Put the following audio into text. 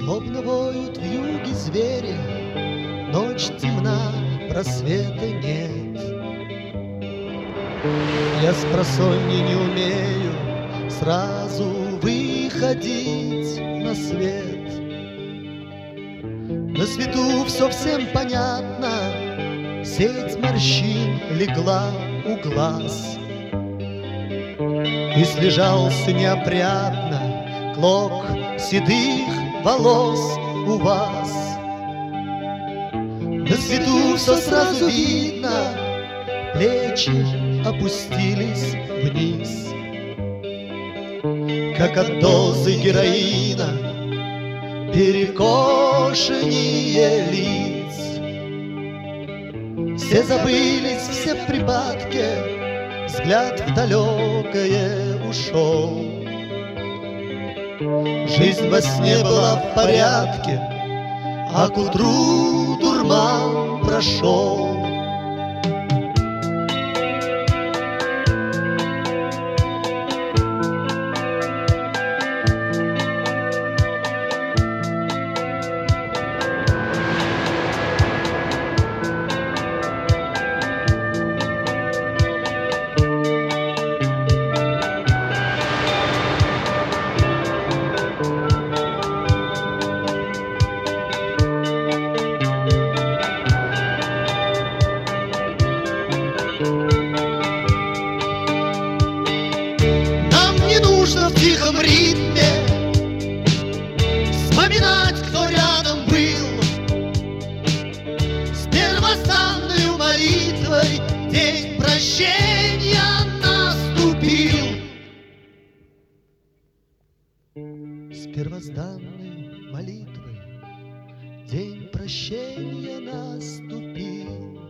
Злобно воют в юге звери, ночь темна, просвета нет. Я спросонья не умею сразу выходить на свет. На свету все всем понятно, сеть морщин легла у глаз, и слежался неопрятно клок седых волос у вас. На свету все сразу видно, плечи опустились вниз, как от дозы героина перекошенные лиц. Все забылись, все в припадке, взгляд в далекое ушел. Жизнь во сне была в порядке, а к утру дурман прошел. В тихом ритме вспоминать, кто рядом был, с первозданной молитвой день прощения наступил. С первозданной молитвой день прощения наступил.